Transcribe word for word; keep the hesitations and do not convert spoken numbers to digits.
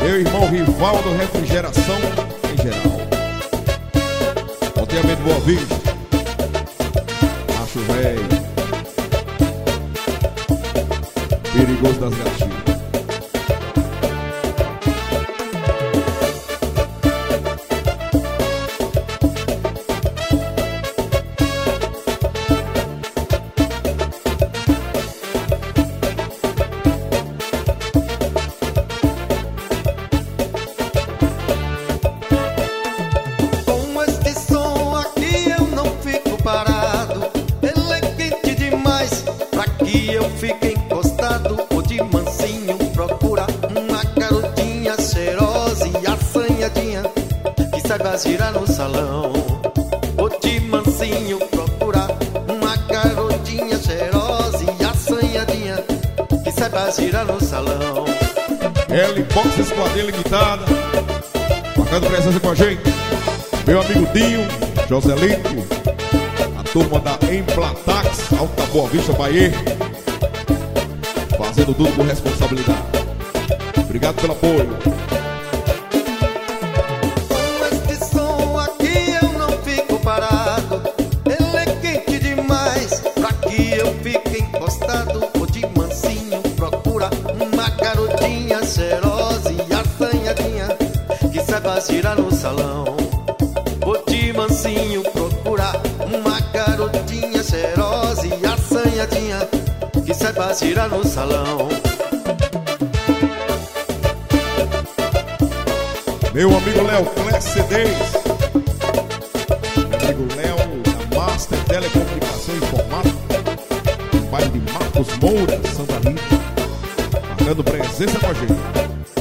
Meu irmão Rivaldo, refrigeração em geral. Loteamento Boa Vista, Acho Velho, Perigoso das Gatinhas. Fica encostado ou de mansinho procura uma garotinha cheirosa e assanhadinha que saiba girar no salão. Ou de mansinho procura uma garotinha cheirosa e assanhadinha que saiba girar no salão. L-Box Esquadrilha Limitada, marcando presença com a gente. Meu amigo Dinho, Joselito, a turma da Emplatax, Alta Boa Vista, Bahia, fazendo tudo com responsabilidade. Obrigado pelo apoio. Com este som aqui eu não fico parado. Ele é quente demais pra que eu fique encostado. Ou de mansinho procura uma garotinha cheirosa e assanhadinha que saiba girar no salão. Ou de mansinho procura uma garotinha cheirosa e assanhadinha que saiba girar no salão. Meu amigo Léo, Class C Ds. Meu amigo Léo, da Master Telecomunicação e Informática, no bairro de Marcos Moura, Santa Rita, marcando presença com a gente.